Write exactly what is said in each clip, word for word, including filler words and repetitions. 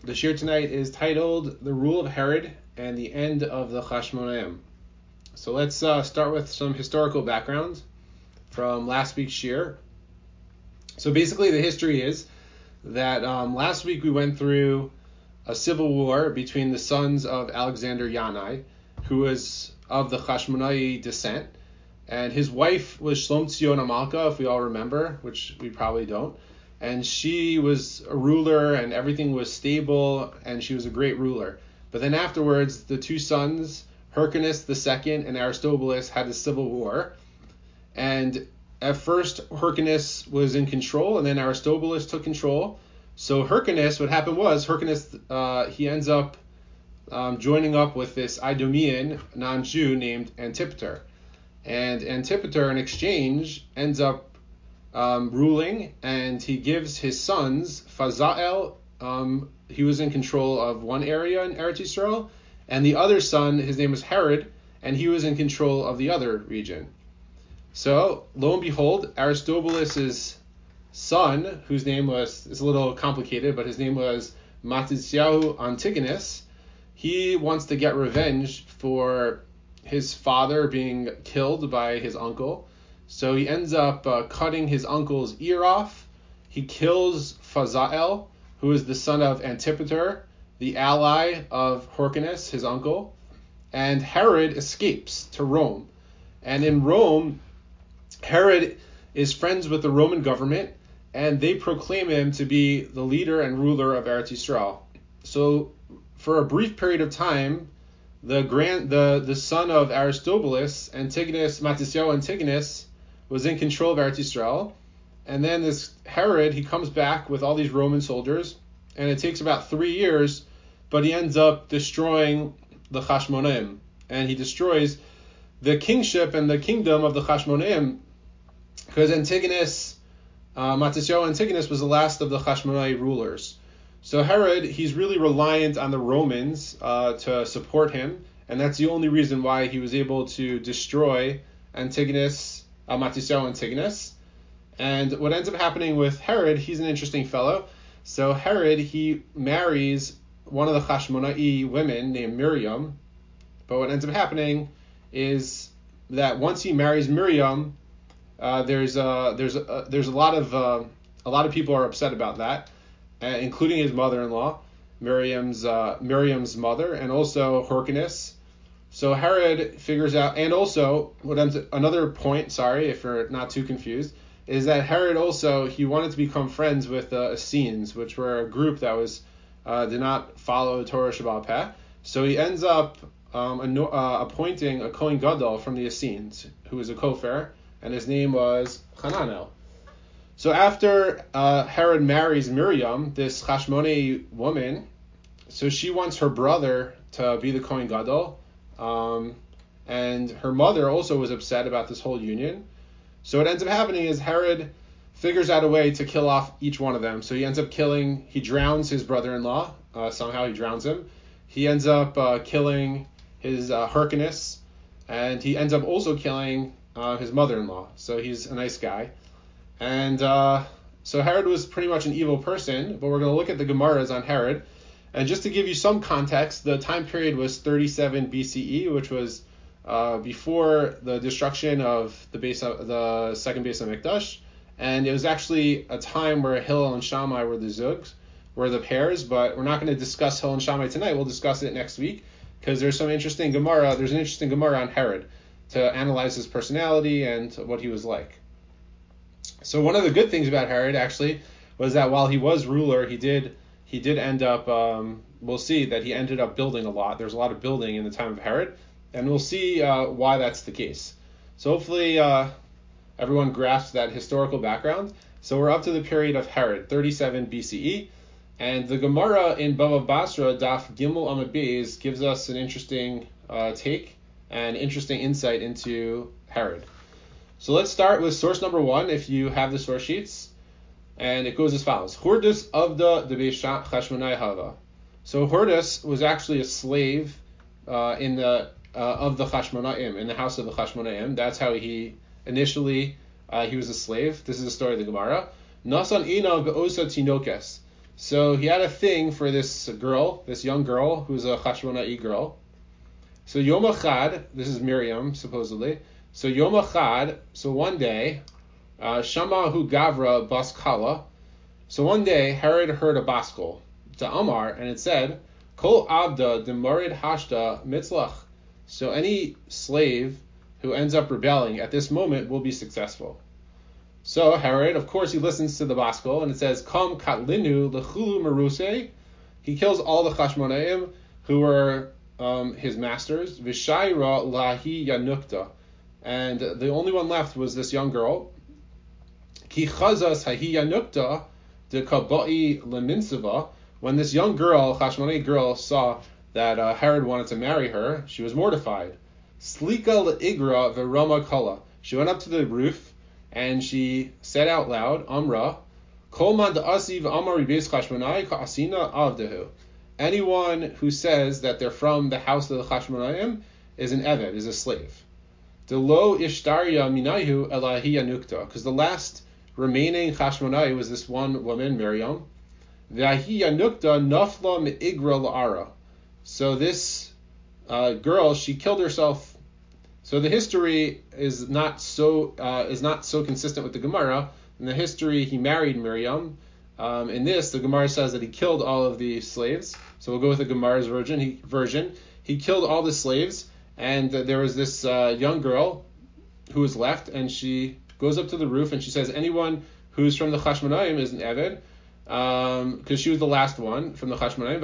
The shir tonight is titled "The Rule of Herod and the End of the Chashmonaim." So let's uh, start with some historical background from last week's shir. So basically, the history is that um, last week we went through a civil war between the sons of Alexander Yanai, who was of the Chashmonai descent, and his wife was Shlomtzion Amalka, if we all remember, which we probably don't. And she was a ruler, and everything was stable, and she was a great ruler. But then afterwards, the two sons, Hyrcanus the second and Aristobulus, had a civil war. And at first, Hyrcanus was in control, and then Aristobulus took control. So Hyrcanus, what happened was, Hyrcanus, uh, he ends up um, joining up with this Idumean non-Jew named Antipater. And Antipater, in exchange, ends up Um, ruling, and he gives his sons, Fazael, um, he was in control of one area in Eretz Yisrael, and the other son, his name was Herod, and he was in control of the other region. So, lo and behold, Aristobulus' son, whose name was, it's a little complicated, but his name was Matisyahu Antigonus, he wants to get revenge for his father being killed by his uncle. So he ends up uh, cutting his uncle's ear off. He kills Fazael, who is the son of Antipater, the ally of Hyrcanus, his uncle. And Herod escapes to Rome. And in Rome, Herod is friends with the Roman government, and they proclaim him to be the leader and ruler of Eretz Yisrael. So for a brief period of time, the grand the, the son of Aristobulus, Antigonus, Matisyahu Antigonus, was in control of Eretz Yisrael, and then this Herod, he comes back with all these Roman soldiers, and it takes about three years, but he ends up destroying the Chashmonaim, and he destroys the kingship and the kingdom of the Chashmonaim, because Antigonus, uh, Matisyahu Antigonus was the last of the Chashmonai rulers. So Herod, he's really reliant on the Romans uh, to support him, and that's the only reason why he was able to destroy Antigonus, Uh, Matisyahu Antigonus. And what ends up happening with Herod, he's an interesting fellow. So Herod, he marries one of the Chashmonai women named Miriam. But what ends up happening is that once he marries Miriam, uh, there's a there's a, there's a lot of uh, a lot of people are upset about that, uh, including his mother-in-law, Miriam's uh, Miriam's mother, and also Hyrcanus. So Herod figures out, and also, what ends, another point, sorry if you're not too confused, is that Herod also, he wanted to become friends with the Essenes, which were a group that was uh, did not follow Torah Shebaal Peh. So he ends up um, anno- uh, appointing a Kohen Gadol from the Essenes, who was a Kofar, and his name was Hananel. So after uh, Herod marries Miriam, this Chashmonai woman, so she wants her brother to be the Kohen Gadol. Um, and her mother also was upset about this whole union. So what ends up happening is Herod figures out a way to kill off each one of them. So he ends up killing, he drowns his brother-in-law. Uh, somehow he drowns him. He ends up uh, killing his uh, Hyrcanus, and he ends up also killing uh, his mother-in-law. So he's a nice guy. And uh, so Herod was pretty much an evil person, but we're going to look at the Gemaras on Herod. And just to give you some context, the time period was thirty-seven B C E, which was uh, before the destruction of the base of the second base of Mikdash, and it was actually a time where Hillel and Shammai were the zugs, were the pairs. But we're not going to discuss Hillel and Shammai tonight. We'll discuss it next week because there's some interesting Gemara. There's an interesting Gemara on Herod to analyze his personality and what he was like. So one of the good things about Herod actually was that while he was ruler, he did. He did end up, um, we'll see that he ended up building a lot. There's a lot of building in the time of Herod, and we'll see uh, why that's the case. So hopefully uh, everyone grasps that historical background. So we're up to the period of Herod, thirty-seven B C E, and the Gemara in Bava Basra, Daf Gimel Amud Beis, gives us an interesting uh, take and interesting insight into Herod. So let's start with source number one, if you have the source sheets. And it goes as follows. Hordus Avda de Chashmonai Hava. So Hordus was actually a slave uh, in the uh, of the Chashmonaim, in the house of the Chashmonaim. That's how he initially, uh, he was a slave. This is the story of the Gemara. Nasan Ina Be'osa Tinokes. So he had a thing for this girl, this young girl, who's a Chashmonai girl. So Yom Echad, this is Miriam, supposedly. So Yom Echad, so one day, uh, Shamahu Gavra Bas Kala. So one day, Herod heard a baskol, to Amar, and it said, Kol Abda Demorid Hashta Mitzlach. So any slave who ends up rebelling at this moment will be successful. So Herod, of course, he listens to the baskol, and it says, Kam Katlinu Lechulu Meruse. He kills all the Chashmonaim who were um, his masters. Vishaira Lahi Yanukta. And the only one left was this young girl. Ki Chazas Hahi Yanukta de Kabai Leminsava. When this young girl, Chashmonai girl, saw that uh, Herod wanted to marry her, she was mortified. Slika Le'igra Verama Kala. She went up to the roof and she said out loud, Amra, Kol man da'asiv amar ribes Chashmonai ka'asina avdehu. Anyone who says that they're from the house of the Chashmonaim is an eved, is a slave. De lo ishtaria minayhu elahi yanukta. Because the last remaining Chashmonai was this one woman, Miriam. V'ahi yanukta nafla me'igra la'ara. So this uh, girl, she killed herself. So the history is not so uh, is not so consistent with the Gemara. In the history, he married Miriam. Um, in this, the Gemara says that he killed all of the slaves. So we'll go with the Gemara's version. He, version. He killed all the slaves, and uh, there was this uh, young girl who was left, and she goes up to the roof and she says, anyone who's from the Chashmonaim is an Eved, because um, she was the last one from the Chashmonaim.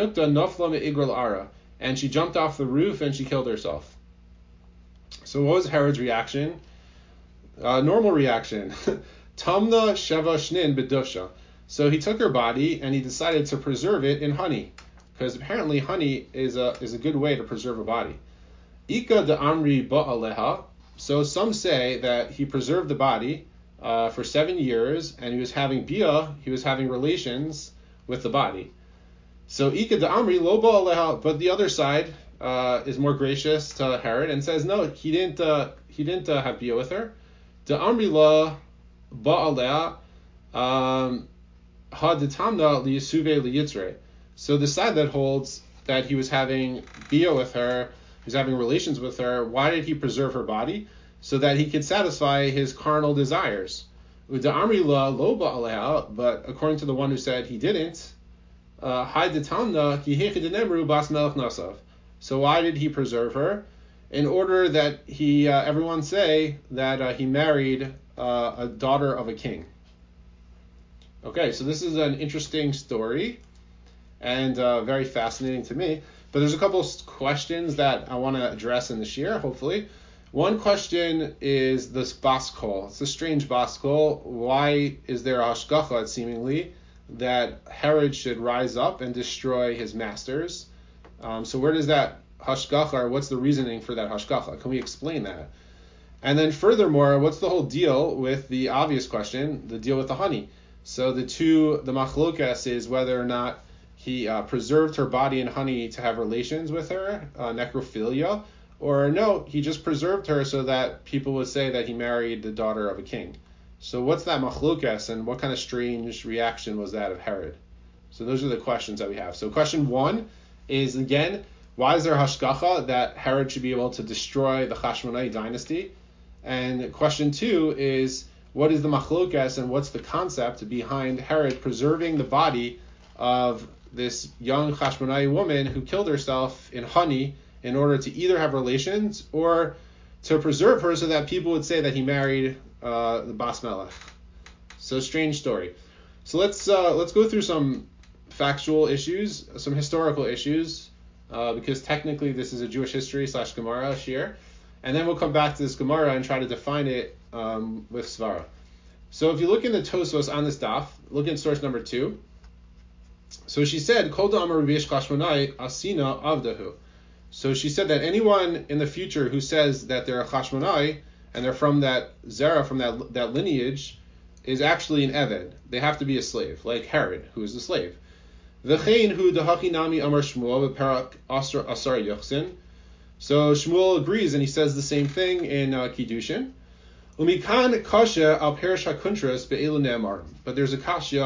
And she jumped off the roof and she killed herself. So what was Herod's reaction? Uh, normal reaction. Tamna sheva shnin bedusha. So he took her body and he decided to preserve it in honey, because apparently honey is a is a good way to preserve a body. Ika de amri ba'aleha. So some say that he preserved the body uh, for seven years and he was having bia, he was having relations with the body. So Ika de amri lo ba'aleha. But the other side uh, is more gracious to Herod and says no, he didn't uh, he didn't uh, have bia with her. De amri la ba'aleha. Um, so the side that holds that he was having bia with her, he was having relations with her, why did he preserve her body? So that he could satisfy his carnal desires. But according to the one who said he didn't, uh, so why did he preserve her? In order that he, uh, everyone say that uh, he married uh, a daughter of a king. Okay, so this is an interesting story and uh, very fascinating to me. But there's a couple of questions that I want to address in this year, hopefully. One question is this baskol. It's a strange baskol. Why is there a hashgacha, seemingly, that Herod should rise up and destroy his masters? Um, so where does that hashgacha, or what's the reasoning for that hashgacha? Can we explain that? And then furthermore, what's the whole deal with the obvious question, the deal with the honey? So the two, the machlokas is whether or not he uh, preserved her body in honey to have relations with her, uh, necrophilia, or no, he just preserved her so that people would say that he married the daughter of a king. So what's that machlokas, and what kind of strange reaction was that of Herod? So those are the questions that we have. So question one is, again, why is there hashgacha that Herod should be able to destroy the Chashmonai dynasty? And question two is, what is the machlokas and what's the concept behind Herod preserving the body of this young Chashmonai woman who killed herself in honey in order to either have relations or to preserve her so that people would say that he married uh, the Bas Melech? So strange story. So let's uh, let's go through some factual issues, some historical issues, uh, because technically this is a Jewish history slash Gemara shir, and then we'll come back to this Gemara and try to define it um, with Svara. So if you look in the Tosfos on this daf, look at source number two. So she said, Kol da'amar Revish Chashmonai asina avdahu. So she said that anyone in the future who says that they're a Chashmonai and they're from that Zera, from that that lineage, is actually an Eved. They have to be a slave, like Herod, who is a slave. V'chein hu dehachinami amar Shmuel v'perak asar asar yochsin. So Shmuel agrees and he says the same thing in uh, Kiddushin. Umikan kasha al perish hakuntras be'elu ne'amar. But there's a kasha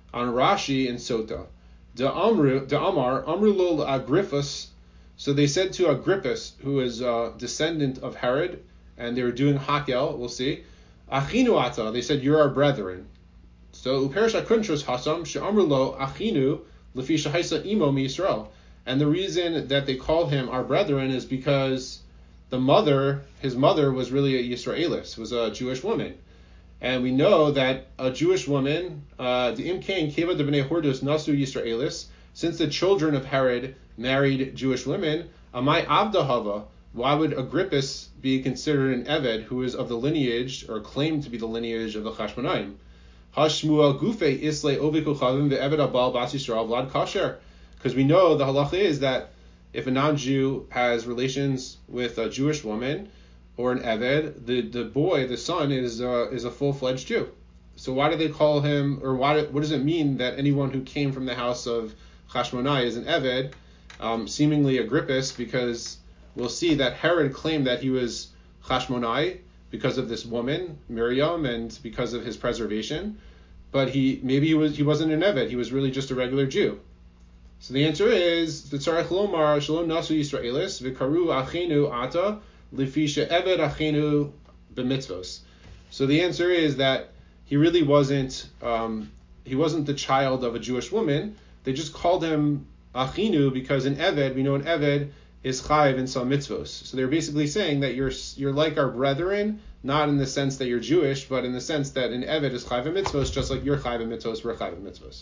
on Rashi and Sota. De Amru, De Amar, Amru lo Agrippus. So they said to Agrippus, who is a descendant of Herod, and they were doing Hakel, we'll see. Achinu ata, they said, you're our brethren. So Uperish Akuntros Hasam, She'amru lo Achinu, Lefi Shahaisa Imo Mi Yisrael. And the reason that they called him our brethren is because the mother, his mother was really a Yisraelis, was a Jewish woman. And we know that a Jewish woman, uh, the Imkain Keva de Bnei Hordus Nasu Yisraelis, since the children of Herod married Jewish women, Amai Avdahava, why would Agrippus be considered an Eved who is of the lineage, or claimed to be the lineage of the Chashmonaim? Hashmuel Gufe Isle Ovikuchavim ve'Eved Abal Bas Yisrael Vlad Kasher. Because we know the halacha is that if a non-Jew has relations with a Jewish woman or an Eved, the, the boy, the son, is uh, is a full-fledged Jew. So why do they call him, or why? What does it mean that anyone who came from the house of Chashmonai is an Eved? Um, seemingly Agrippus, because we'll see that Herod claimed that he was Chashmonai because of this woman, Miriam, and because of his preservation. But he maybe he was he wasn't an Eved, he was really just a regular Jew. So the answer is the Tzarech Lomar Shalom Nasu Yisraelis V'Karu Achenu Ata Lefisha Eved Achenu B'Mitzvos. So the answer is that he really wasn't um, he wasn't the child of a Jewish woman. They just called him Achinu because in Eved, we know an Eved is Chayiv in some mitzvos. So they're basically saying that you're you're like our brethren, not in the sense that you're Jewish, but in the sense that an Eved is Chayiv in mitzvos, just like you're Chayiv in mitzvos, we're Chayiv in mitzvos.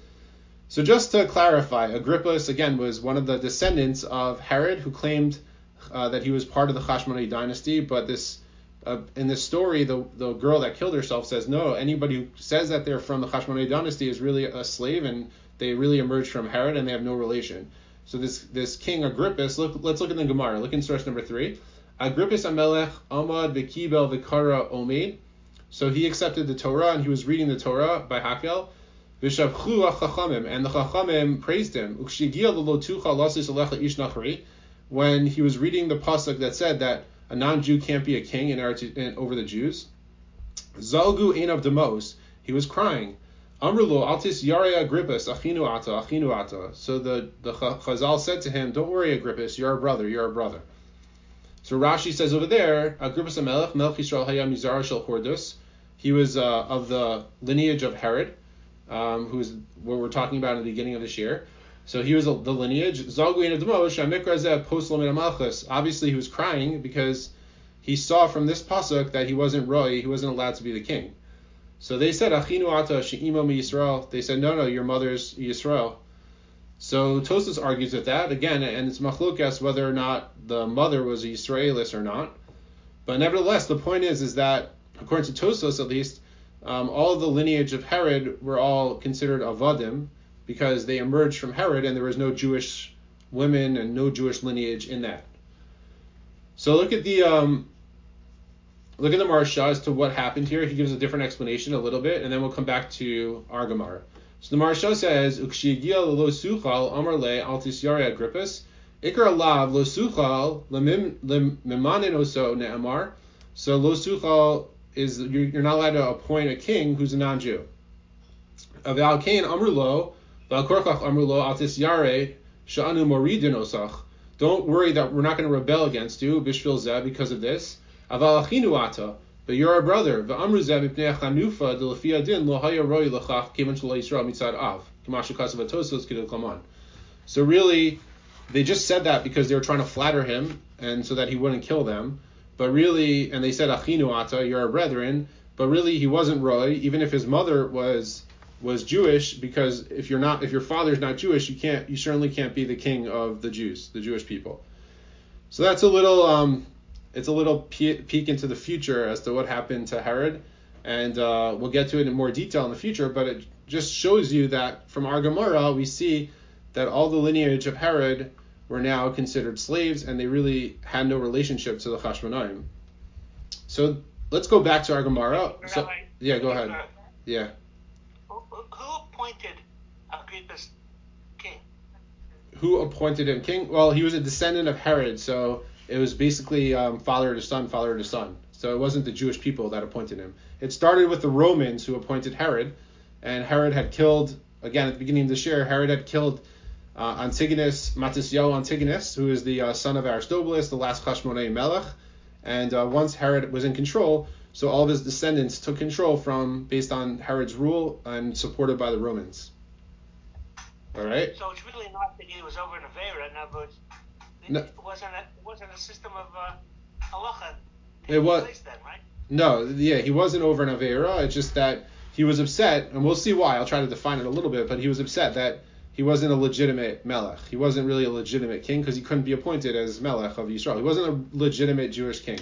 So just to clarify, Agrippus, again, was one of the descendants of Herod who claimed uh, that he was part of the Chashmonai dynasty, but this uh, in this story, the, the girl that killed herself says, no, anybody who says that they're from the Chashmonai dynasty is really a slave, and they really emerged from Herod, and they have no relation. So this this king Agrippus, look, let's look in the Gemara. Look in source number three. Agrippus Amelech Amad V'Kibel V'Kara Omeid. So he accepted the Torah, and he was reading the Torah by Hakel. V'shavchu ha'chachamim, and the chachamim praised him. Ukshigia l'lotucha lasis alecha ish nachri, when he was reading the pasuk that said that a non-Jew can't be a king in, in over the Jews. Zalgu einav demos, he was crying. Amrulo altis yare Agrippus achinu ata achinu ata. So the the Chazal said to him, don't worry, Agrippus, you're our brother, you're our brother. So Rashi says over there, Agrippus Amelech Melech Yisrael Haya Mizara Shel Hordus. He was uh, of the lineage of Herod. Um, who's what we're talking about in the beginning of this year. So he was a, the lineage. Obviously, he was crying because he saw from this pasuk that he wasn't roy, he wasn't allowed to be the king. So they said, Achinu ata she'imo mi Yisrael. They said, no, no, your mother's Yisrael. So Tosfos argues with that again, and it's machlokas whether or not the mother was a Yisraelis or not. But nevertheless, the point is, is that according to Tosfos at least, Um, all of the lineage of Herod were all considered avadim because they emerged from Herod, and there was no Jewish women and no Jewish lineage in that. So look at the um, look at the Maharsha as to what happened here. He gives a different explanation a little bit, and then we'll come back to our Gemara. So the Maharsha says, "Ukshigia lo suchal amar le altis yare Agrippus ikar lav lo suchal lemimanin oso ne'amar." So lo suchal is you're not allowed to appoint a king who's a non-Jew. Aval kain amrulo, v'alkorchach amrulo altis yare sha'anu moridin osach. Don't worry that we're not going to rebel against you, bishvil zeh, because of this. Aval achinu ata, but you're our brother. V'amru zeh mipnei chanufa delefia din lo haya roi lechach kevan shelo Yisrael mitzad av. K'mashu kasav Tosfos k'dil klaman. So really, they just said that because they were trying to flatter him, and so that he wouldn't kill them. But really, and they said, Achinu ata, you're our brethren, but really he wasn't roy, even if his mother was was Jewish, because if you're not, if your father's not Jewish, you can't, you certainly can't be the king of the Jews, the Jewish people. So that's a little, um, it's a little peek into the future as to what happened to Herod, and uh, we'll get to it in more detail in the future, but it just shows you that from our Gemara, we see that all the lineage of Herod were now considered slaves, and they really had no relationship to the Chashmonaim. So let's go back to our Gemara. So, yeah, go ahead. Yeah. Who, who appointed Agrippus king? Who appointed him king? Well, he was a descendant of Herod, so it was basically um, father to son, father to son. So it wasn't the Jewish people that appointed him. It started with the Romans who appointed Herod, and Herod had killed, again, at the beginning of this year, Herod had killed uh, Antigonus, Matisyahu Antigonus, who is the uh, son of Aristobulus, the last Chashmonai Melech. And uh, once Herod was in control, so all of his descendants took control from based on Herod's rule and supported by the Romans. All right. So it's really not that he was over in Avera, no, but it No. wasn't a, it wasn't a system of uh, halacha. It was place then, right? no, yeah, he wasn't over in Avera. It's just that he was upset, and we'll see why. I'll try to define it a little bit, but he was upset that he wasn't a legitimate melech. He wasn't really a legitimate king because he couldn't be appointed as melech of Yisrael. He wasn't a legitimate Jewish king.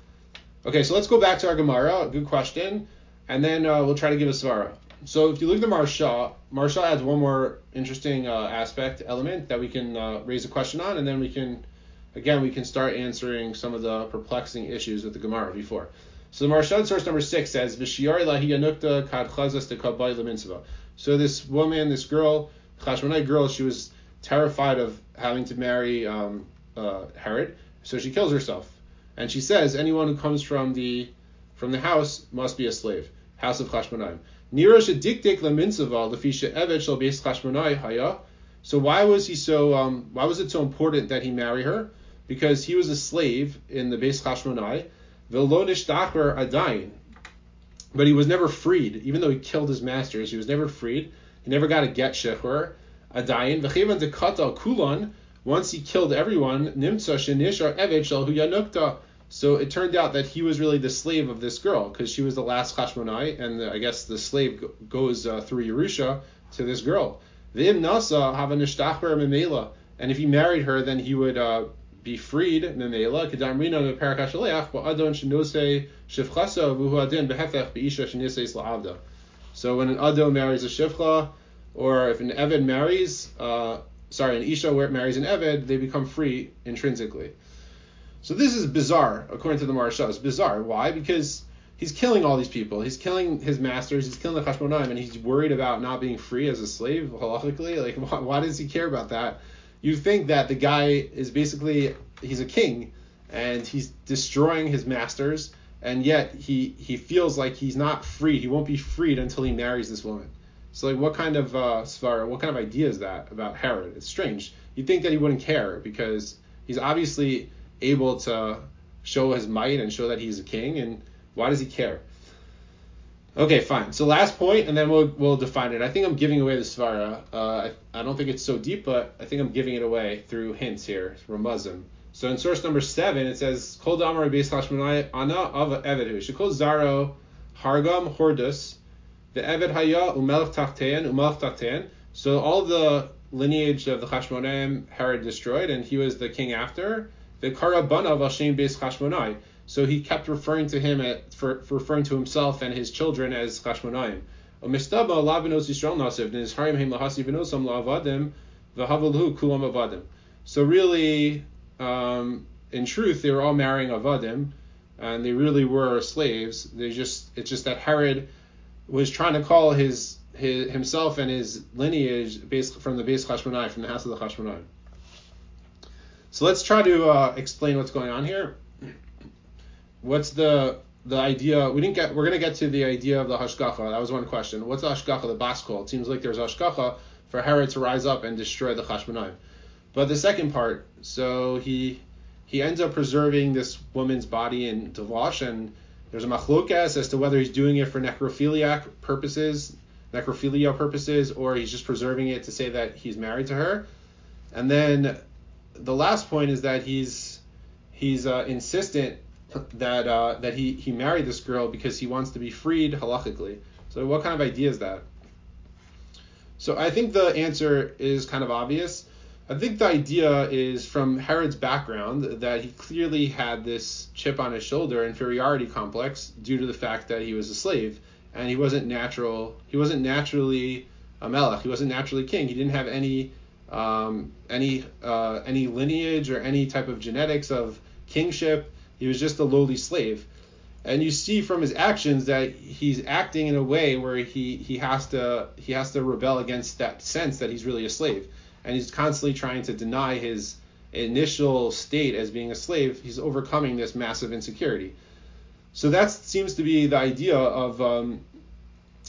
Okay, so let's go back to our Gemara. Good question. And then uh, we'll try to give a svara. So if you look at the Maharsha, Maharsha adds one more interesting uh, aspect, element that we can uh, raise a question on, and then we can, again, we can start answering some of the perplexing issues with the Gemara before. So the Maharsha, source number six, says, V'shiyari lahi yanukta kad chazas tekabay lemitzvah. So this woman, this girl, Chashmonai girl, she was terrified of having to marry um, uh, Herod, so she kills herself. And she says, anyone who comes from the from the house must be a slave. House of Chashmonaim. Nira shedikdik lemitzvah lefisha evet shel beis Chashmonai haya. So why was he so? Um, why was it so important that he marry her? Because he was a slave in the beis Chashmonai. V'lo nishtachar adayin. But he was never freed, even though he killed his masters. He was never freed. He never got a get shechur. Adayin v'chivan dekata kulan. Once he killed everyone, nimtza shenishar evet shel hu yanukta. So it turned out that he was really the slave of this girl because she was the last Chashmonai, and the, I guess the slave go, goes uh, through Yerusha to this girl. V'im nasa hava nishtachar memela, and if he married her, then he would uh, be freed memela. Kedamrina meperak hashaleach ba'adon shenose shivchasa v'hu adin behefech be'isha sheniseis la'avda. So when an adon marries a shivcha, or if an eved marries, uh, sorry, an isha marries an eved, they become free intrinsically. So this is bizarre, according to the Maharsha. It's bizarre. Why? Because he's killing all these people. He's killing his masters. He's killing the Chashmonaim, and he's worried about not being free as a slave, halachically. Like, why, why does he care about that? You think that the guy is basically, he's a king, and he's destroying his masters, and yet he, he feels like he's not free. He won't be freed until he marries this woman. So, like, what kind of uh, svara, what kind of idea is that about Herod? It's strange. You'd think that he wouldn't care, because he's obviously able to show his might and show that he's a king, and why does he care? Okay, fine. So last point, and then we'll we'll define it. I think I'm giving away the svara. Uh, I, I don't think it's so deep, but I think I'm giving it away through hints here, ramazim. So in source number seven, it says, Kol damar beis Chashmonai ana av evedu. Shekol zaro hargam hordus the eved haya umelch tachtein umelch tachtein. So all the lineage of the Chashmonaim Herod destroyed, and he was the king after. The Karabana of Hashem Beis Chashmonai. So he kept referring to him at, for, for referring to himself and his children as Chashmonaim. Umistaba lavinos Yisrael nasiv nizharim heim lahasi vinosam laavadim v'havalhu kulam avadim. So really, um, in truth, they were all marrying avadim, and they really were slaves. They just it's just that Herod was trying to call his, his himself and his lineage based from the Beis Chashmonai, from the house of the Chashmonaim. So let's try to uh, explain what's going on here. What's the the idea? We didn't get. We're gonna get to the idea of the hashgacha. That was one question. What's the hashgacha? The baskol. It seems like there's hashgacha for Herod to rise up and destroy the Chashmonaim. But the second part. So he he ends up preserving this woman's body in Devash, and there's a machlokas as to whether he's doing it for necrophiliac purposes, necrophilia purposes, or he's just preserving it to say that he's married to her. And then the last point is that he's he's uh, insistent that uh, that he, he married this girl because he wants to be freed halachically. So what kind of idea is that? So I think the answer is kind of obvious. I think the idea is from Herod's background that he clearly had this chip on his shoulder, inferiority complex, due to the fact that he was a slave and he wasn't natural. He wasn't naturally a melech. He wasn't naturally king. He didn't have any. Um, any uh, any lineage or any type of genetics of kingship. He was just a lowly slave. And you see from his actions that he's acting in a way where he, he has to he has to rebel against that sense that he's really a slave. And he's constantly trying to deny his initial state as being a slave. He's overcoming this massive insecurity. So that seems to be the idea of um,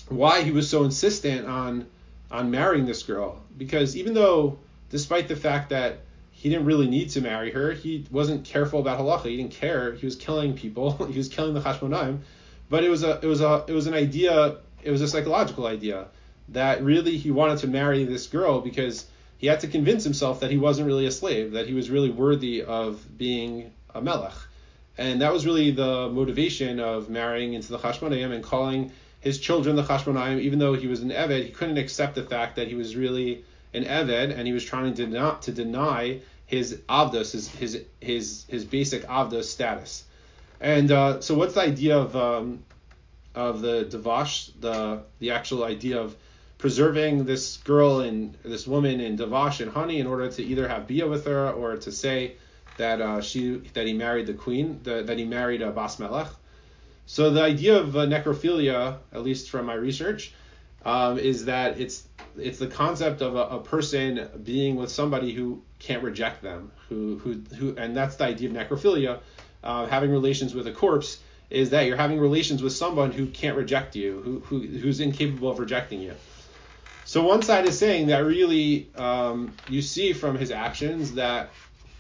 why he was so insistent on on marrying this girl. Because even though, despite the fact that he didn't really need to marry her, he wasn't careful about halacha. He didn't care. He was killing people. He was killing the Hashmonaim. But it was a it was a it was an idea. It was a psychological idea that really he wanted to marry this girl because he had to convince himself that he wasn't really a slave, that he was really worthy of being a melech. And that was really the motivation of marrying into the Hashmonaim and calling his children the Chashmonaim. Even though he was an Eved, he couldn't accept the fact that he was really an Eved, and he was trying to not to deny his Avdos, his his his, his basic Avdos status. And uh, so what's the idea of um, of the Davash, the the actual idea of preserving this girl and this woman in Davash and honey in order to either have Bia with her or to say that uh, she that he married the queen, the, that he married a Bas Melech. So the idea of uh, necrophilia, at least from my research, um, is that it's it's the concept of a, a person being with somebody who can't reject them, who who who, and that's the idea of necrophilia. Uh, having relations with a corpse is that you're having relations with someone who can't reject you, who, who who's incapable of rejecting you. So one side is saying that really um, you see from his actions that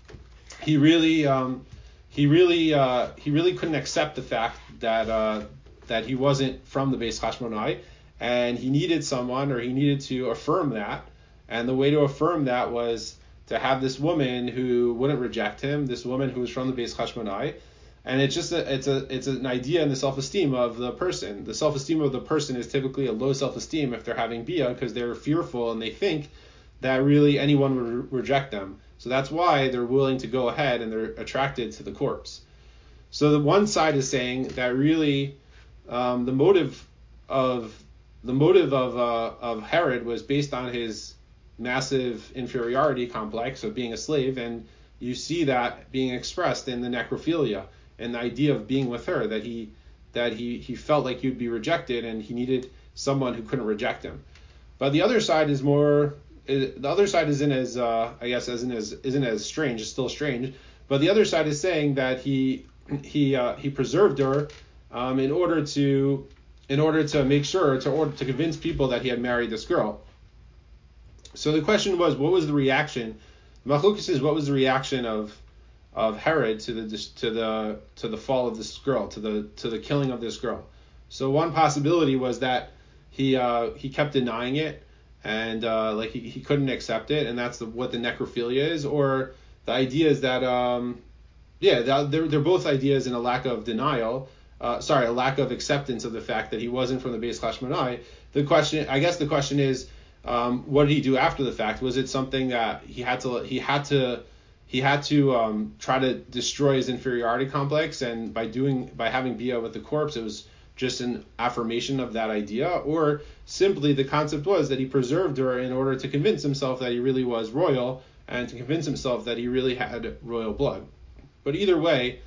he really um, he really uh, he really couldn't accept the fact that uh, that he wasn't from the Beis Hashmonai, and he needed someone, or he needed to affirm that, and the way to affirm that was to have this woman who wouldn't reject him, this woman who was from the Beis Hashmonai. And it's just a, it's a it's an idea in the self-esteem of the person. The self-esteem of the person is typically a low self-esteem if they're having bia, because they're fearful and they think that really anyone would re- reject them. So that's why they're willing to go ahead and they're attracted to the corpse. So the one side is saying that really um, the motive of the motive of uh, of Herod was based on his massive inferiority complex of being a slave, and you see that being expressed in the necrophilia and the idea of being with her, that he that he he felt like he would be rejected and he needed someone who couldn't reject him. But the other side is more the other side isn't as uh, I guess isn't as isn't as strange. It's still strange, but the other side is saying that he he uh, he preserved her um, in order to in order to make sure to order to convince people that he had married this girl. So the question was, what was the reaction? Machlokes is, what was the reaction of of Herod to the to the to the fall of this girl, to the to the killing of this girl? So one possibility was that he uh, he kept denying it, and uh, like he, he couldn't accept it, and that's the, what the necrophilia is. Or the idea is that um, yeah, they're they're both ideas in a lack of denial. Uh, sorry, a lack of acceptance of the fact that he wasn't from the Beis Hashmonai. The question, I guess, the question is. Um, what did he do after the fact? Was it something that he had to he had to he had to um, try to destroy his inferiority complex, and by doing by having bia with the corpse, it was just an affirmation of that idea, or simply the concept was that he preserved her in order to convince himself that he really was royal and to convince himself that he really had royal blood? But either way,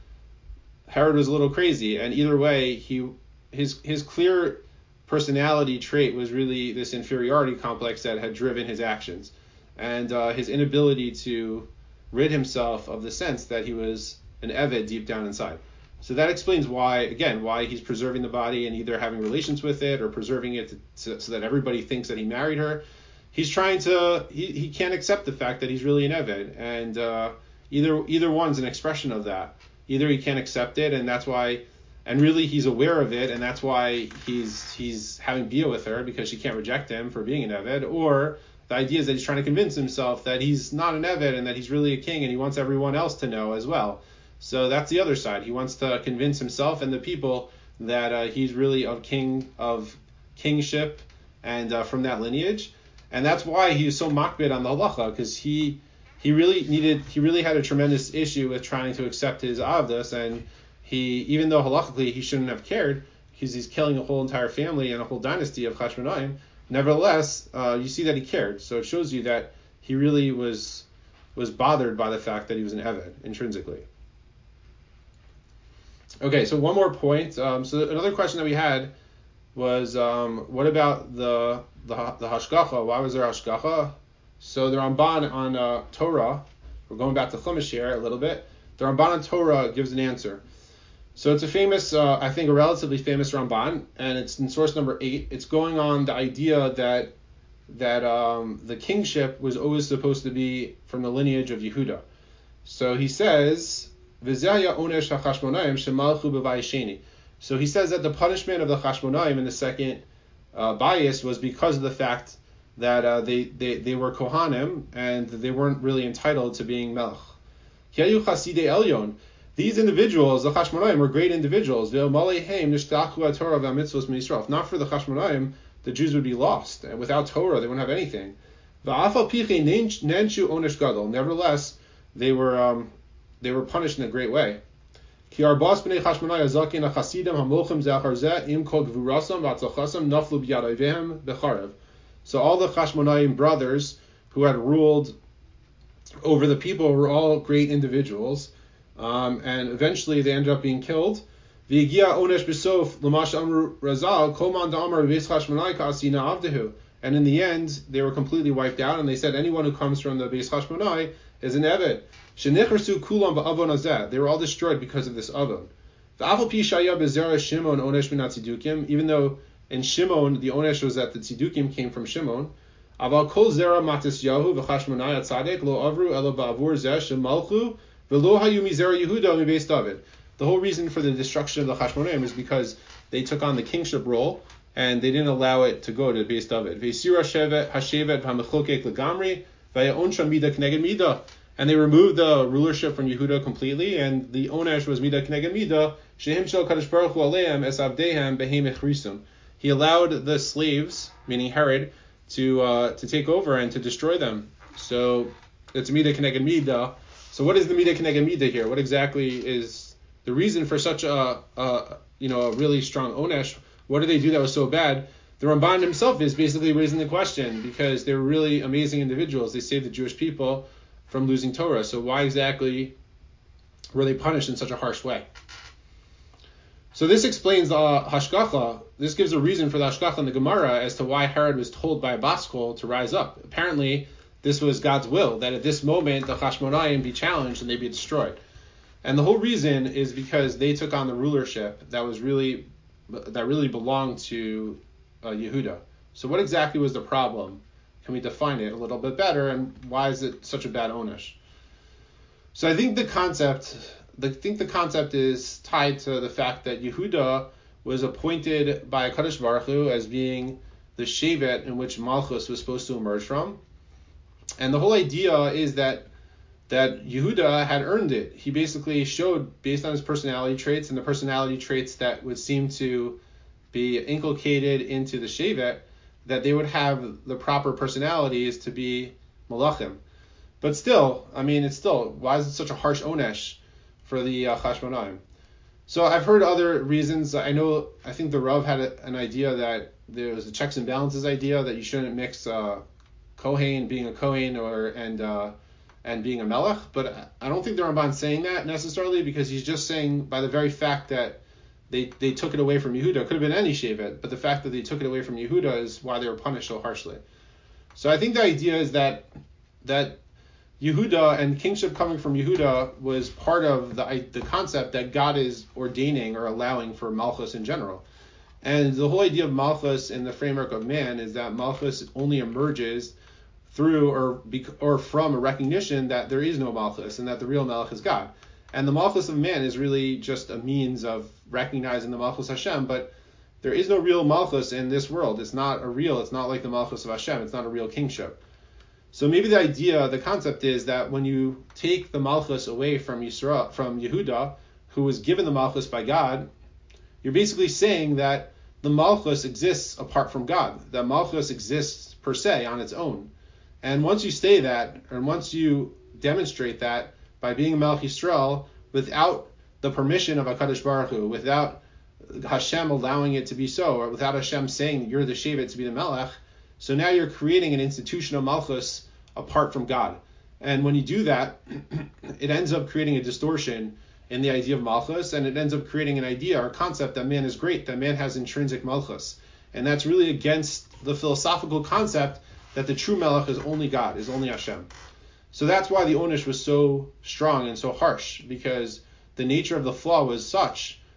Herod was a little crazy, and either way, he his his clear personality trait was really this inferiority complex that had driven his actions, and uh, his inability to rid himself of the sense that he was an Eved deep down inside. So that explains why, again, why he's preserving the body and either having relations with it or preserving it to, to, so that everybody thinks that he married her. He's trying to, he, he can't accept the fact that he's really an Eved, and uh, either either one's an expression of that. Either he can't accept it, and that's why And really, he's aware of it, and that's why he's he's having bia with her, because she can't reject him for being an Eved. Or the idea is that he's trying to convince himself that he's not an Eved and that he's really a king, and he wants everyone else to know as well. So that's the other side. He wants to convince himself and the people that uh, he's really of king of kingship and uh, from that lineage, and that's why he's so makbid on the halacha, because he he really needed he really had a tremendous issue with trying to accept his avdos, and he, even though halachically he shouldn't have cared, because he's killing a whole entire family and a whole dynasty of Chashmonaim, nevertheless, uh, you see that he cared. So it shows you that he really was was bothered by the fact that he was an Eved intrinsically. Okay, so one more point. Um, so another question that we had was, um, what about the the the hashgacha? Why was there hashgacha? So the Ramban on uh, Torah, we're going back to Chumash here a little bit. The Ramban on Torah gives an answer. So it's a famous, uh, I think a relatively famous Ramban, and it's in source number eight. It's going on the idea that that um, the kingship was always supposed to be from the lineage of Yehuda. So he says, V'zaya onesh ha'chashmonayim shemalchu b'vayisheni. So he says that the punishment of the Chashmonayim in the second uh, bias was because of the fact that uh, they, they, they were Kohanim and they weren't really entitled to being Melech. Hiyayu Chasidei Elyon. These individuals, the Chashmonayim, were great individuals. If not for the Chashmonayim, the Jews would be lost. And without Torah, they wouldn't have anything. Nevertheless, they were um, they were punished in a great way. So all the Chashmonayim brothers who had ruled over the people were all great individuals, um, and eventually they ended up being killed. And in the end, they were completely wiped out, and they said anyone who comes from the Beis Chashmonai is an Eved. They were all destroyed because of this Avon. Even though in Shimon, the Onesh was that the Tzidukim came from Shimon. The whole reason for the destruction of the Chashmonaim is because they took on the kingship role and they didn't allow it to go to Beis David. And they removed the rulership from Yehuda completely, and the Onesh was Midah K'neged Midah, Shehim Shel Kadosh Baruch Hu Aleim Es Avdehem Behem Echrisum. He allowed the slaves, meaning Herod, to uh, to take over and to destroy them. So it's Midah K'neged Midah. So what is the Midah K'neged Midah here? What exactly is the reason for such a, a you know a really strong Onesh? What did they do that was so bad? The Ramban himself is basically raising the question because they were really amazing individuals. They saved the Jewish people from losing Torah. So why exactly were they punished in such a harsh way? So this explains the uh, hashgacha. This gives a reason for the hashgacha in the Gemara as to why Herod was told by a Baskol to rise up. Apparently, this was God's will, that at this moment the Chashmonayim be challenged and they be destroyed. And the whole reason is because they took on the rulership that was really that really belonged to uh, Yehuda. So what exactly was the problem? Can we define it a little bit better, and why is it such a bad Onesh? So I think the concept, I think the concept is tied to the fact that Yehuda was appointed by Kadosh Baruch Hu as being the shevet in which Malchus was supposed to emerge from, and the whole idea is that that Yehuda had earned it. He basically showed, based on his personality traits and the personality traits that would seem to be inculcated into the shevet, that they would have the proper personalities to be malachim. But still, I mean, it's still, why is it such a harsh onesh for the uh, Chashmonayim? So I've heard other reasons. I know, I think the Rav had a, an idea that there was a checks and balances idea that you shouldn't mix uh, Kohen being a Kohen or and uh, and being a Melech. But I don't think the Ramban's saying that necessarily, because he's just saying by the very fact that They they took it away from Yehuda. It could have been any shevet, but the fact that they took it away from Yehuda is why they were punished so harshly. So I think the idea is that that Yehuda and kingship coming from Yehuda was part of the the concept that God is ordaining or allowing for Malchus in general. And the whole idea of Malchus in the framework of man is that Malchus only emerges through or or from a recognition that there is no Malchus and that the real Melech is God. And the Malchus of man is really just a means of recognizing the Malchus Hashem, but there is no real Malchus in this world. It's not a real, it's not like the Malchus of Hashem. It's not a real kingship. So maybe the idea, the concept is that when you take the Malchus away from Yisrael, from Yehuda, who was given the Malchus by God, you're basically saying that the Malchus exists apart from God. That Malchus exists per se on its own. And once you say that, and once you demonstrate that, by being a Melech Yisrael, without the permission of HaKadosh Baruch Hu, without Hashem allowing it to be so, or without Hashem saying you're the shevet to be the Melech, so now you're creating an institution of Malchus apart from God. And when you do that, it ends up creating a distortion in the idea of Malchus, and it ends up creating an idea or concept that man is great, that man has intrinsic Malchus. And that's really against the philosophical concept that the true Melech is only God, is only Hashem. So that's why the Onesh was so strong and so harsh, because the nature of the flaw was such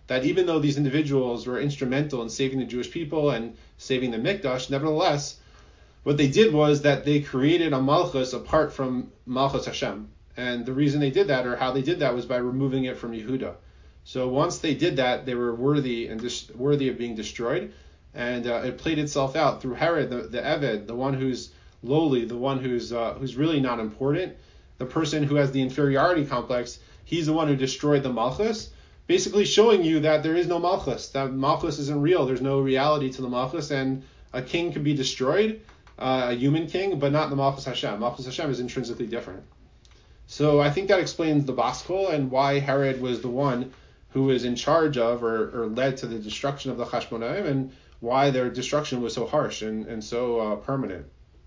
that even though these individuals were instrumental in saving the Jewish people and saving the Mikdash, nevertheless, what they did was that they created a Malchus apart from Malchus Hashem. And the reason they did that, or how they did that, was by removing it from Yehuda. So once they did that, they were worthy and dis- worthy of being destroyed. And uh, it played itself out through Herod, the, the Eved, the one who's lowly, the one who's uh, who's really not important, the person who has the inferiority complex. He's the one who destroyed the Malchus, basically showing you that there is no Malchus, that Malchus isn't real. There's no reality to the Malchus, and a king can be destroyed, uh, a human king, but not the Malchus Hashem. Malchus Hashem is intrinsically different. So I think that explains the Baskol and why Herod was the one who was in charge of or, or led to the destruction of the Chashmonaim, and why their destruction was so harsh and, and so uh, permanent.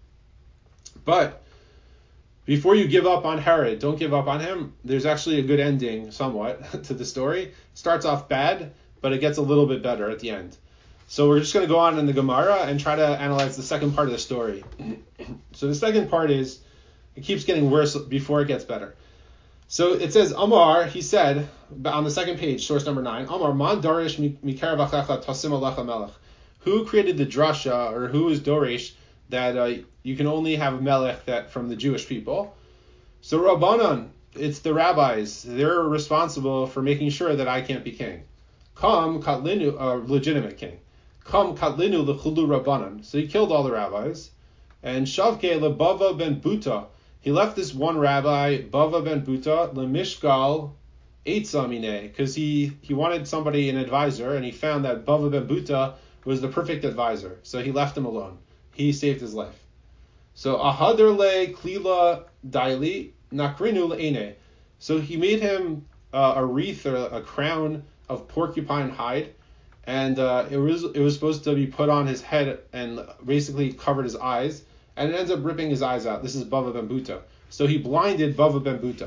But before you give up on Herod, don't give up on him. There's actually a good ending, somewhat, to the story. It starts off bad, but it gets a little bit better at the end. So we're just going to go on in the Gemara and try to analyze the second part of the story. So the second part is, it keeps getting worse before it gets better. So it says, Amar, he said, on the second page, source number nine, Amar, man darish mikarav achecha tasim alecha melech. Who created the drasha, or who is Dorish, that uh, you can only have a melech that from the Jewish people? So Rabbanan, it's the rabbis. They're responsible for making sure that I can't be king. Kam katlinu, uh, legitimate king. Kam katlinu lechulu Rabbanan. So he killed all the rabbis. And Shavke lebava ben Buta. He left this one rabbi, Bava ben Buta, lemishgal eitzamine, because he, he wanted somebody, an advisor, and he found that Bava ben Buta was the perfect advisor. So he left him alone. He saved his life. So ahaderle klila daili nakrinu le'ene. So he made him uh, a wreath or a crown of porcupine hide, and uh, it was it was supposed to be put on his head and basically covered his eyes, and it ends up ripping his eyes out. This is Bava ben Buta. So he blinded Bava ben Buta.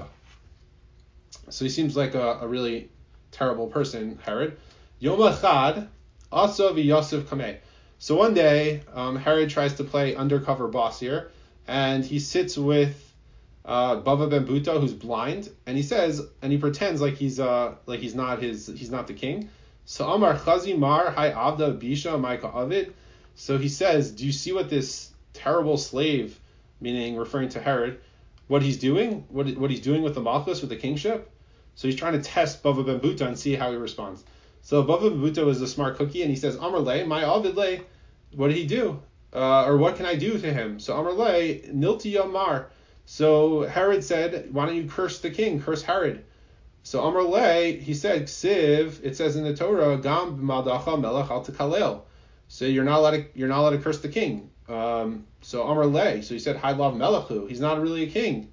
So he seems like a, a really terrible person, Herod. Yom echad asa v'yosef kameh. So one day, um, Herod tries to play undercover boss here, and he sits with uh, Bava ben Buta, who's blind, and he says, and he pretends like he's uh like he's not his he's not the king. So Amar Chazi Mar Hai Avda Bisha Maika Avid. So he says, do you see what this terrible slave, meaning referring to Herod, what he's doing, what what he's doing with the Malchus, with the kingship? So he's trying to test Bava ben Buta and see how he responds. So Bava ben Buta was a smart cookie, and he says, Amar Le, my Avid Le, what did he do? Uh, or what can I do to him? So Amar Le, Nilti Yamar. So Herod said, why don't you curse the king, curse Herod? So Amar Le, he said, Ksiv, it says in the Torah, Gam b'maldacha melech al tekalel. So you're not allowed to, you're not allowed to curse the king. Um, so Amar Le, so he said, Haidlav melechu, he's not really a king.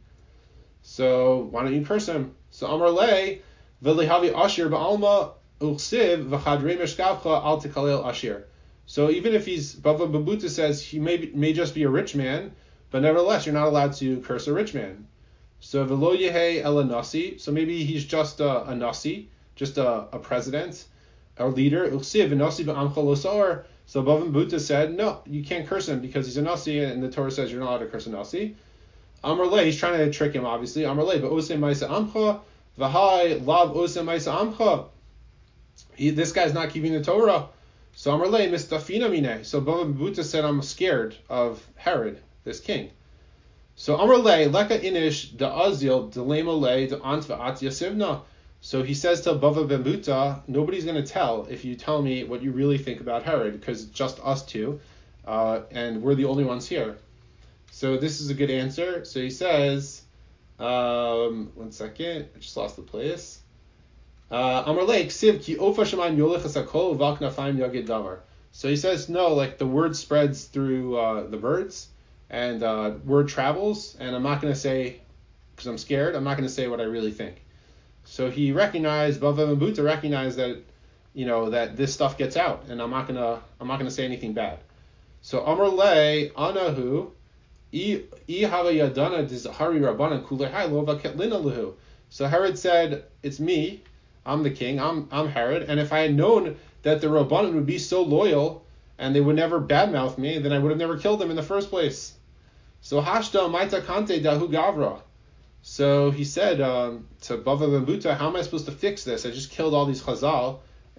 So why don't you curse him? So Amar Le, V'lihavi ashir ba'alma uksiv v'chadrei meshkavcha al tekalel ashir. So even if he's, Bava ben Buta says he may may just be a rich man, but nevertheless you're not allowed to curse a rich man. So v'lo yehe ela nasi, so maybe he's just a, a nasi, just a, a president, a leader. Uksiv v'nasi v'amcha losar. So Bava ben Buta said, no, you can't curse him because he's a nasi, and the Torah says you're not allowed to curse a nasi. Amar Le, he's trying to trick him, obviously. Amar Le, but oseh ma'isa amcha v'hai lav oseh ma'isa amcha. He, this guy's not keeping the Torah. So Amar Le mistafina mine. So Bava ben Buta said, I'm scared of Herod, this king. So Amar Le leka inish da azil delema le da antva at yasivna. So he says to Bava ben Buta, nobody's going to tell if you tell me what you really think about Herod, because it's just us two, uh, and we're the only ones here. So this is a good answer. So he says, um, one second, I just lost the place. Amar Le ksiv ki ofa shamayim yolechas hakol v'al knafayim yagid davar. So he says, no, like the word spreads through uh, the birds, and uh, word travels, and I'm not going to say, because I'm scared, I'm not going to say what I really think. So he recognized, Bava ben Buta recognized that, you know, that this stuff gets out, and I'm not gonna, I'm not gonna say anything bad. So Amar Le anahu I hava yadana dizahari rabbanan kulehai lova ketlina lehu. So Herod said, it's me, I'm the king, I'm I'm Herod, and if I had known that the rabbanan would be so loyal and they would never badmouth me, then I would have never killed them in the first place. So hashda maita kante dahu gavra. So he said um, to Bava ben Buta, how am I supposed to fix this? I just killed all these Chazal.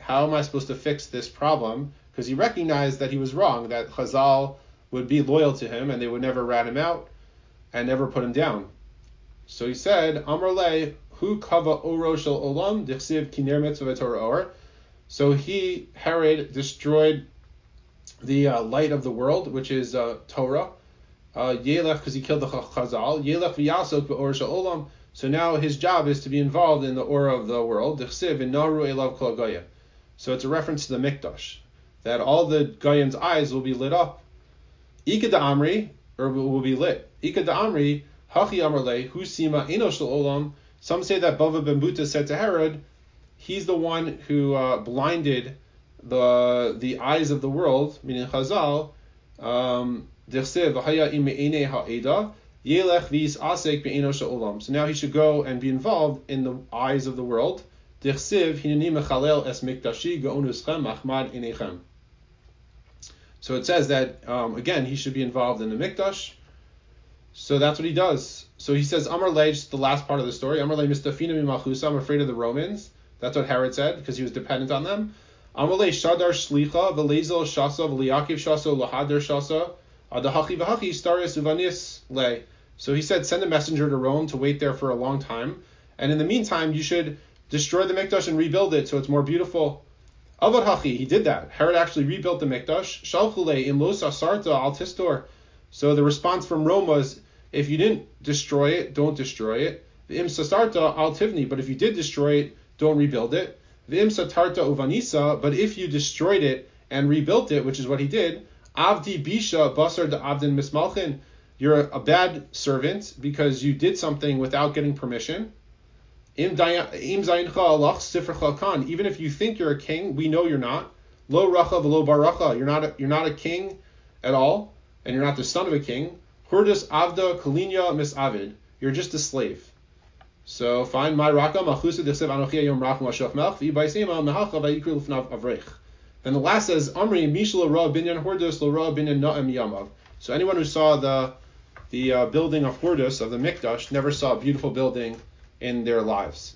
how am I supposed to fix this problem? Because he recognized that he was wrong, that Chazal would be loyal to him and they would never rat him out and never put him down. So he said, Amar le, hu kava oro shel olam, dichsiv kiner mitzvah Torah or. So he, Herod, destroyed the uh, light of the world, which is uh, Torah. Uh, Yelech, because he killed the Chazal. Yelech v'yasok b'or shel olam. So now his job is to be involved in the aura of the world. Dichsiv inaru elav kol goya. So it's a reference to the Mikdash, that all the Goyim's eyes will be lit up. Ika da Amri, or will be lit. Ika da Amri, Hachi Amrle, Husima Eno Shel Olam. Some say that Bava ben Buta said to Herod, he's the one who uh, blinded the the eyes of the world, meaning Chazal. Um, so now he should go and be involved in the eyes of the world. So it says that, um, again, he should be involved in the Mikdash. So that's what he does. So he says, Amar Le, just the last part of the story, Amar Le mistafina mimachusa, I'm afraid of the Romans. That's what Herod said, because he was dependent on them. Amar Le shadar shlicha, v'lezel shasa, v'liyakiv shasa, lahadar shasa, adahachi v'hachi, starius uvanis le. So he said, send a messenger to Rome to wait there for a long time. And in the meantime, you should destroy the Mikdash and rebuild it so it's more beautiful. Avad hachi, he did that. Herod actually rebuilt the Mikdash. Shalchule im los asarta al tistor. So the response from Rome was, if you didn't destroy it, don't destroy it. Im sasarta al tivni, but if you did destroy it, don't rebuild it. Im satarta uvanisa, but if you destroyed it and rebuilt it, which is what he did, avdi bisha basar da abdin mismalchin, you're a bad servant because you did something without getting permission. Im zayncha alach sifrecha kan, even if you think you're a king, we know you're not. Lo racha v'lo baracha, you're not a, you're not a king at all, and you're not the son of a king. Hurdus avda kalinya misavid, you're just a slave. So find my raka machusa desev anochi yom rach mashach melch v'ibaisema mehacha v'yikru l'fnav avrech. Then the last says Amri mishlo ra binyan hurdus lo ra binyan na'em yamav. So anyone who saw the the uh, building of Hurdus, of the Mikdash, never saw a beautiful building in their lives.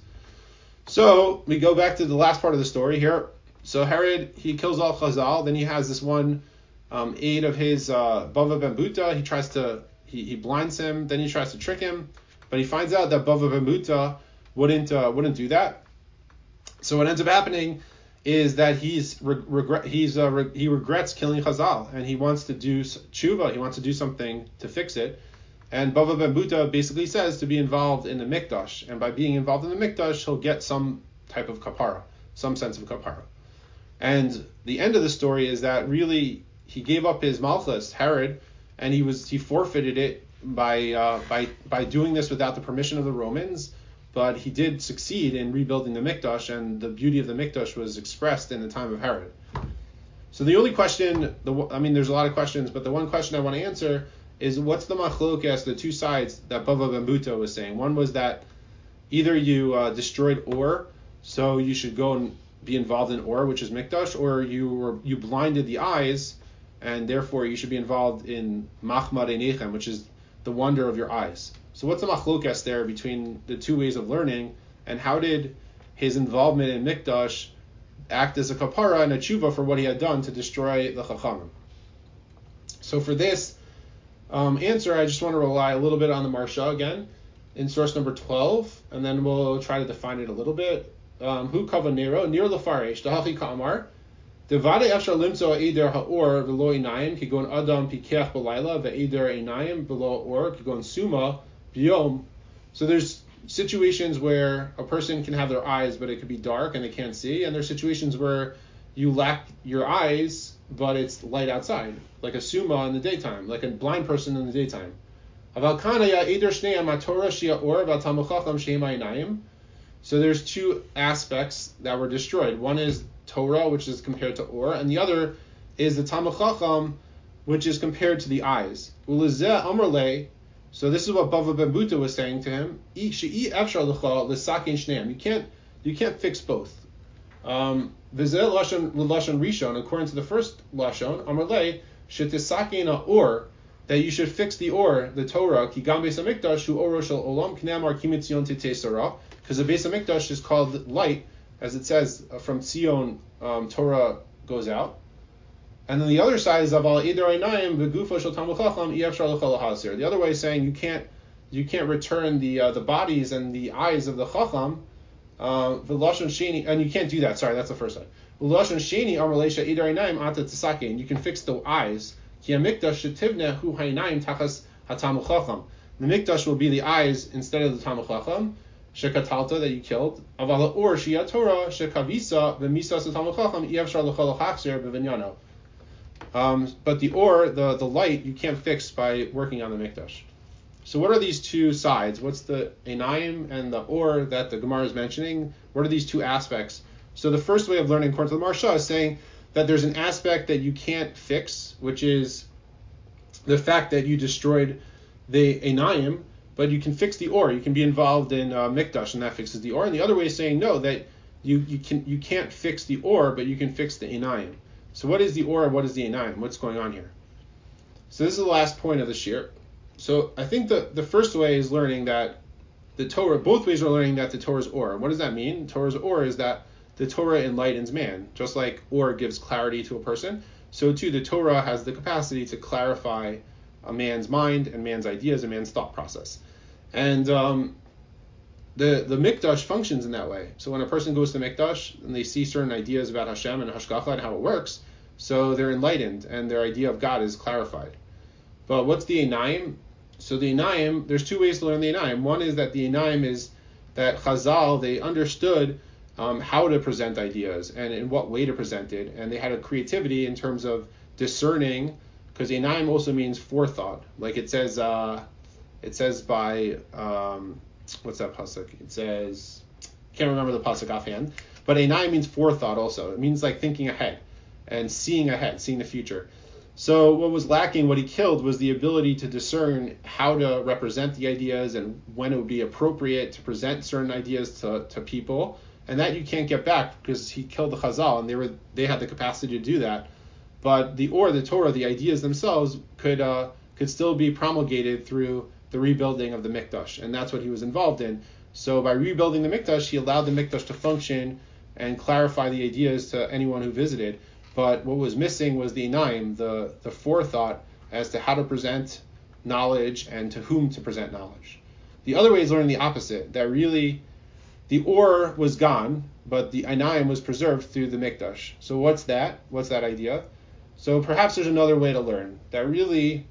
So we go back to the last part of the story here. So Herod, he kills all Chazal. Then he has this one um, aide of his, uh, Bava ben Buta. He tries to, he, he blinds him. Then he tries to trick him, but he finds out that Bava ben Buta wouldn't uh, wouldn't do that. So what ends up happening is that he's re- regret he's uh, re- he regrets killing Chazal, and he wants to do tshuva. He wants to do something to fix it. And Bava ben Buta basically says to be involved in the Mikdash, and by being involved in the Mikdash, he'll get some type of kapara, some sense of kapara. And the end of the story is that really he gave up his malchus, Herod, and he was he forfeited it by uh, by by doing this without the permission of the Romans. But he did succeed in rebuilding the Mikdash, and the beauty of the Mikdash was expressed in the time of Herod. So the only question, the I mean, there's a lot of questions, but the one question I want to answer is what's the machlokas, the two sides that Bava ben Buta was saying. One was that either you uh, destroyed Or, so you should go and be involved in Or, which is Mikdash, or you were you blinded the eyes, and therefore you should be involved in Machmad Einechem, which is the wonder of your eyes. So what's the machlokas there between the two ways of learning, and how did his involvement in Mikdash act as a kapara and a tshuva for what he had done to destroy the Chachamim? So for this um, answer, I just want to rely a little bit on the Marsha again in source number twelve, and then we'll try to define it a little bit. Um, Hu kava nero nir lefaresh dahachi ka'amar devade efshar limtzo eider ha'or v'lo einayim kigon adam pikeach b'layla ve'eider einayim v'lo or kigon suma b'yom. So there's situations where a person can have their eyes, but it could be dark and they can't see, and there's situations where you lack your eyes, but it's light outside, like a suma in the daytime, like a blind person in the daytime. So there's two aspects that were destroyed. One is Torah, which is compared to Or, and the other is the Talmud Chacham, which is compared to the eyes. So this is what Bava ben Buta was saying to him. You can't you can't fix both. Um, Lashon Rishon, according to the first Lashon, Amarle, Shetisakena Or, that you should fix the Or, the Torah, Ki Gam Beis HaMikdash, Hu Oro Shel Olam, Knei Amar Ki Mitzion Titei Sarah, because the Beis HaMikdash is called light, as it says, uh, from Tzion, um, Torah goes out. And then the other side is Aval Idar Einayim V'Gufo Shel Talmid Chacham Efshar L'Chol Hasir. The other way is saying you can't you can't return the uh, the bodies and the eyes of the Chacham, uh, V'Lashon Sheni, and you can't do that. Sorry, that's the first side. V'Lashon Sheni Amar Leisha Idar Einayim Ata Tzasake, and you can fix the eyes. Ki HaMikdash Shetivneh Hu Ha'inayim Tachas HaTalmid Chacham. The Mikdash will be the eyes instead of the Talmid Chacham. Shekatalta, that you killed. Aval Or Shia Torah Shekavisa V'Misas HaTalmid Chacham Efshar L'Chol Hasir B'Vinyano. Um, but the or, the, the light, you can't fix by working on the Mikdash. So what are these two sides? What's the Einayim and the or that the Gemara is mentioning? What are these two aspects? So the first way of learning according to the Maharsha is saying that there's an aspect that you can't fix, which is the fact that you destroyed the Einayim, but you can fix the or. You can be involved in uh, Mikdash, and that fixes the or. And the other way is saying no, that you, you, can, you can't fix the or, but you can fix the Einayim. So what is the or, what is the Einayim? What's going on here? So this is the last point of the shir. So I think the, the first way is learning that the Torah, both ways are learning that the Torah is or. What does that mean? Torah's or is that the Torah enlightens man. Just like or gives clarity to a person, so too the Torah has the capacity to clarify a man's mind and man's ideas and man's thought process. And um, the the Mikdash functions in that way. So when a person goes to Mikdash and they see certain ideas about Hashem and Hashgacha and how it works, so they're enlightened and their idea of God is clarified. But what's the Einayim? So the Einayim, there's two ways to learn the Einayim. One is that the Einayim is that Chazal, they understood um, how to present ideas and in what way to present it, and they had a creativity in terms of discerning, because Einayim also means forethought. Like it says, uh, it says by, um, what's that pasuk? It says, can't remember the pasuk offhand, but Einayim means forethought also. It means like thinking ahead and seeing ahead, seeing the future. So what was lacking, what he killed, was the ability to discern how to represent the ideas and when it would be appropriate to present certain ideas to, to people. And that you can't get back because he killed the Chazal, and they were they had the capacity to do that. But the or, the Torah, the ideas themselves could uh, could still be promulgated through the rebuilding of the Mikdash, and that's what he was involved in. So by rebuilding the Mikdash, he allowed the Mikdash to function and clarify the ideas to anyone who visited. But what was missing was the Einayim, the, the forethought as to how to present knowledge and to whom to present knowledge. The other way is learning the opposite, that really the or was gone, but the Einayim was preserved through the Mikdash. So what's that? What's that idea? So perhaps there's another way to learn, that really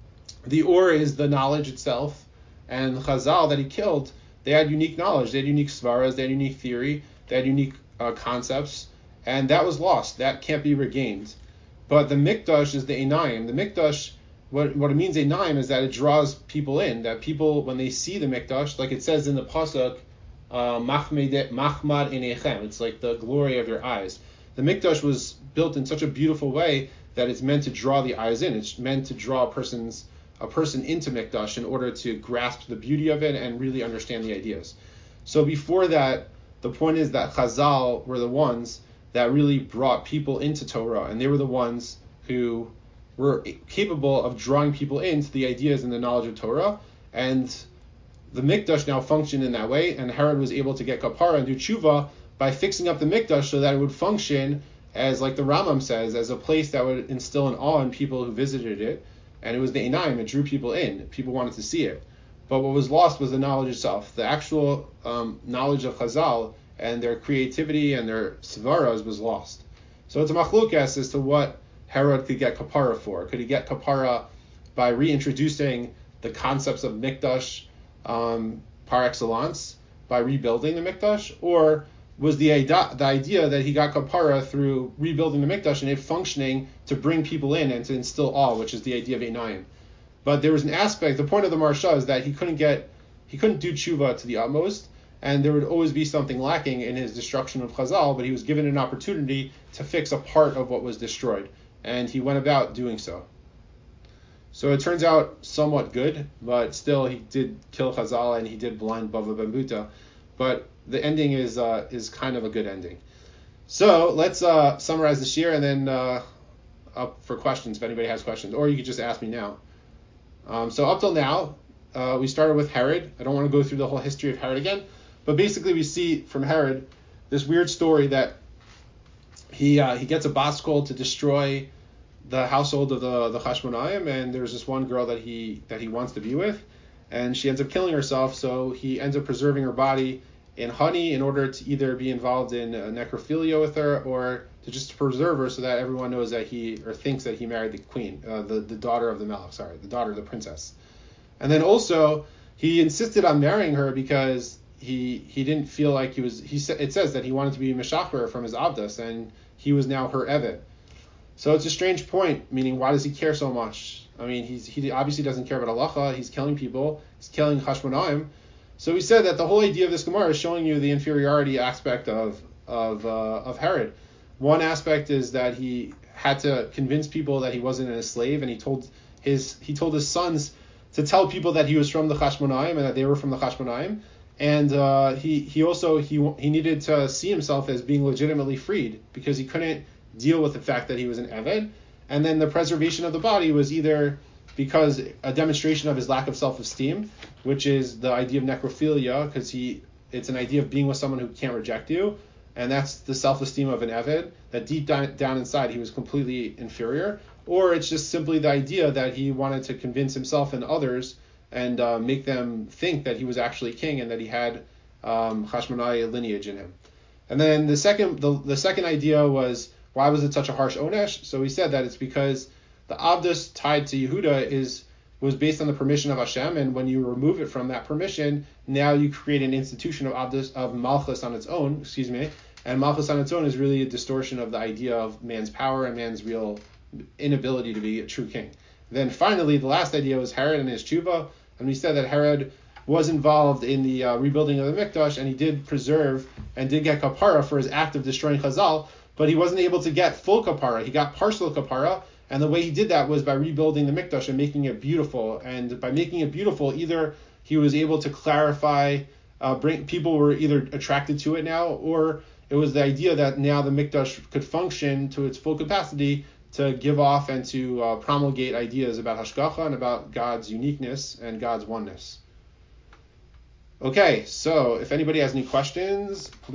the or is the knowledge itself, and Chazal that he killed, they had unique knowledge, they had unique svaras, they had unique theory, they had unique uh, concepts, and that was lost. That can't be regained. But the Mikdash is the Einayim. The Mikdash, what, what it means Einayim is that it draws people in, that people, when they see the Mikdash, like it says in the pasuk, uh, Machmad Einechem, it's like the glory of your eyes. The Mikdash was built in such a beautiful way that it's meant to draw the eyes in. It's meant to draw a person's a person into Mikdash in order to grasp the beauty of it and really understand the ideas. So before that, the point is that Chazal were the ones that really brought people into Torah, and they were the ones who were capable of drawing people into the ideas and the knowledge of Torah, and the Mikdash now functioned in that way, and Herod was able to get kapara and do tshuva by fixing up the Mikdash so that it would function as, like the Rambam says, as a place that would instill an awe in people who visited it, and it was the Einayim, it drew people in, people wanted to see it. But what was lost was the knowledge itself. The actual um, knowledge of Chazal and their creativity and their svaras was lost. So it's a machlukas as to what Herod could get kapara for. Could he get kapara by reintroducing the concepts of Mikdash um, par excellence, by rebuilding the Mikdash? Or was the, ida- the idea that he got kapara through rebuilding the Mikdash and it functioning to bring people in and to instill awe, which is the idea of Einayim? But there was an aspect, the point of the Maharsha is that he couldn't get, he couldn't do tshuva to the utmost, and there would always be something lacking in his destruction of Chazal, but he was given an opportunity to fix a part of what was destroyed, and he went about doing so. So it turns out somewhat good, but still he did kill Chazal and he did blind Bava ben Buta, but the ending is uh, is kind of a good ending. So let's uh, summarize the shir and then uh, up for questions if anybody has questions, or you could just ask me now. Um, so up till now, uh, we started with Herod. I don't want to go through the whole history of Herod again, but basically we see from Herod this weird story that he uh, he gets a baskol to destroy the household of the the Chashmonaim, and there's this one girl that he that he wants to be with, and she ends up killing herself. So he ends up preserving her body in honey in order to either be involved in uh, necrophilia with her, or to just preserve her so that everyone knows that he or thinks that he married the queen, uh, the the daughter of the Melech, sorry, the daughter of the princess. And then also he insisted on marrying her because he he didn't feel like he was he said it says that he wanted to be Meshacher from his Avdas, and he was now her Eved. So it's a strange point, meaning why does he care so much? I mean, he's he obviously doesn't care about halacha. He's killing people. He's killing Chashmonaim. So we said that the whole idea of this Gemara is showing you the inferiority aspect of of uh, of Herod. One aspect is that he had to convince people that he wasn't a slave, and he told his he told his sons to tell people that he was from the Chashmonaim and that they were from the Chashmonaim. And uh, he he also he he needed to see himself as being legitimately freed because he couldn't deal with the fact that he was an Eved. And then the preservation of the body was either because a demonstration of his lack of self-esteem, which is the idea of necrophilia, because he it's an idea of being with someone who can't reject you, and that's the self-esteem of an Eved, that deep down, down inside he was completely inferior. Or it's just simply the idea that he wanted to convince himself and others and uh, make them think that he was actually king and that he had um, Chashmonai lineage in him. And then the second the, the second idea was, why was it such a harsh onesh? So we said that it's because the Avdus tied to Yehuda is was based on the permission of Hashem, and when you remove it from that permission, now you create an institution of Avdus of Malchus on its own, excuse me, and Malchus on its own is really a distortion of the idea of man's power and man's real inability to be a true king. Then finally, the last idea was Herod and his tshuva, and we said that Herod was involved in the uh, rebuilding of the Mikdash, and he did preserve and did get kapara for his act of destroying Chazal, but he wasn't able to get full kapara. He got partial kapara, and the way he did that was by rebuilding the Mikdash and making it beautiful. And by making it beautiful, either he was able to clarify, uh, bring people were either attracted to it now, or it was the idea that now the Mikdash could function to its full capacity to give off and to uh, promulgate ideas about Hashgacha and about God's uniqueness and God's oneness. Okay, so if anybody has any questions, please.